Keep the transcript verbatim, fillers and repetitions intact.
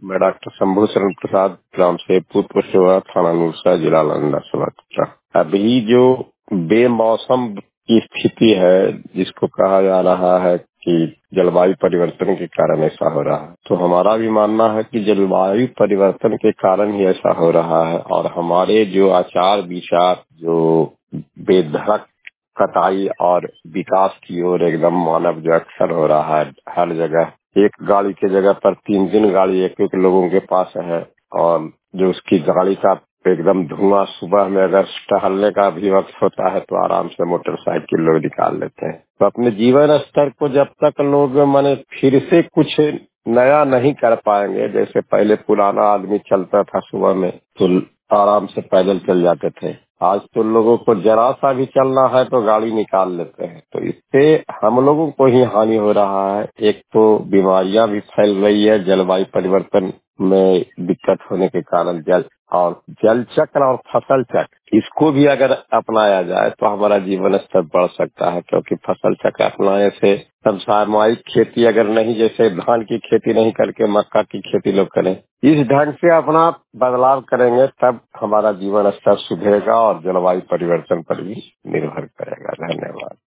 मैं डॉक्टर शंभू शरण प्रसाद, ग्राम सेवपुर, पोस्ट थाना नूरसा, जिला नालंदा से बात कर रहा हूं। अभी जो बेमौसम की स्थिति है, जिसको कहा जा रहा है कि जलवायु परिवर्तन के कारण ऐसा हो रहा है, तो हमारा भी मानना है कि जलवायु परिवर्तन के कारण ही ऐसा हो रहा है। और हमारे जो आचार विचार जो बेधड़क कटाई और विकास की ओर एकदम मानव जो अक्सर हो रहा है, हर जगह एक गाड़ी के जगह पर तीन तीन गाड़ी एक एक लोगों के पास है। और जो उसकी गाड़ी का एकदम धुआं, सुबह में अगर टहलने का भी वक्त होता है तो आराम से मोटरसाइकिल लोग निकाल लेते हैं। तो अपने जीवन स्तर को जब तक लोग माने फिर से कुछ नया नहीं कर पाएंगे, जैसे पहले पुराना आदमी चलता था सुबह में तो आराम से पैदल चल जाते थे, आज तो लोगों को जरा सा भी चलना है तो गाड़ी निकाल लेते हैं। तो इससे हम लोगों को ही हानि हो रहा है। एक तो बीमारियां भी फैल रही है, जलवायु परिवर्तन में दिक्कत होने के कारण जल और जल चक्र और फसल चक्र, इसको भी अगर अपनाया जाए तो हमारा जीवन स्तर बढ़ सकता है। क्योंकि फसल चक्र अपनाने से सब सामूहिक खेती अगर नहीं, जैसे धान की खेती नहीं करके मक्का की खेती लोग करें, इस ढंग से अपना बदलाव करेंगे तब हमारा जीवन स्तर सुधरेगा और जलवायु परिवर्तन पर भी निर्भर करेगा। धन्यवाद।